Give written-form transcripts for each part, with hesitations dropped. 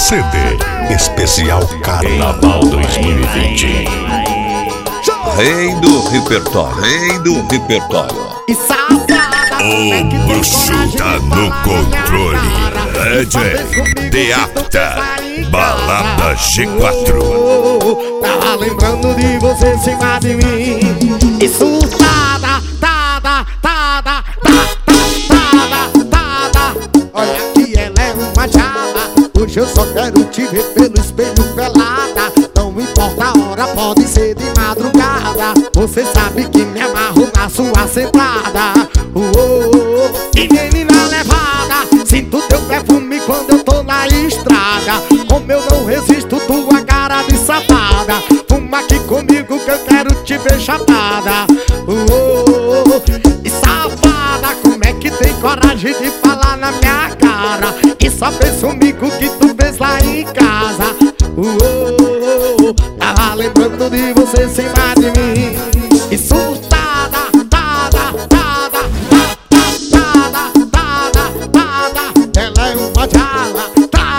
CD Especial Carnaval 2020. Rei do repertório. E safada, O bruxo tá no controle. DJ Deapta, Balada G4. Tava lembrando de você em cima de mim. E surtada, tada. Olha que ela é uma diaba. Hoje eu só quero te ver pelo espelho pelada. Não importa a hora, pode ser de madrugada. Você sabe que me amarro na sua sentada. E menina levada, sinto teu perfume quando eu tô na estrada. Como eu não resisto tua cara de safada. Fuma aqui comigo que eu quero te ver chapada. E safada, como é que tem coragem de falar na minha cara? E só fez comigo que tu fez lá em casa. Tava lembrando de você em cima de mim. E surtada, ela é uma diaba.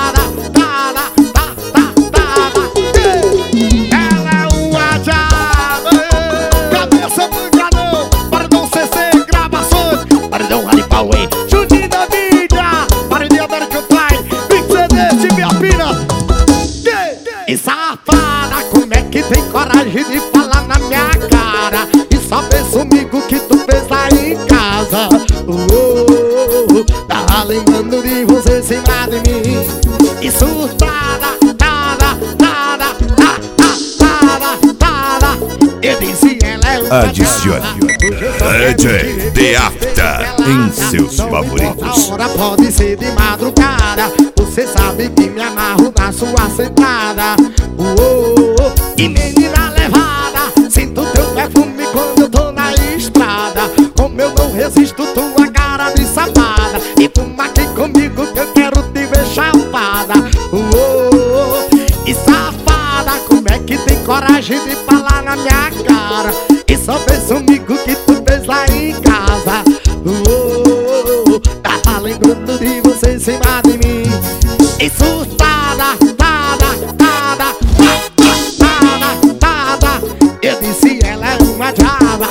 Ela é uma diaba. Cabeça Mangadão, Pardão CC Gravações, Pardão Aripauê, Juninho da Mídia, Pardão American Time, Big CD, Time Apina. E safada, como é que tem coragem de falar na minha cara? E só fez comigo que tu fez lá em casa. Tava lembrando de você em cima de mim. E surtada, eu disse ela é uma Adicione DJ Deapta em seus favoritos. A hora pode ser de madrugada. Você sabe que me amarro na sua sentada. E menina levada, sinto teu perfume quando eu tô na estrada. Como eu não resisto tua cara de safada. E fuma aqui comigo que eu quero te ver chapada. E safada, como é que tem coragem de falar na minha cara? E só fez comigo que tu fez lá em casa. Tava lembrando de você em cima de mim. E surtada, eu disse ela é uma diaba.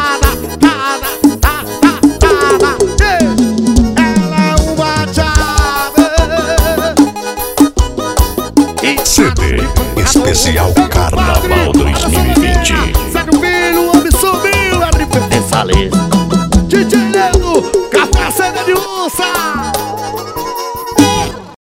Ela é uma diaba. CD Especial Carnaval 2020.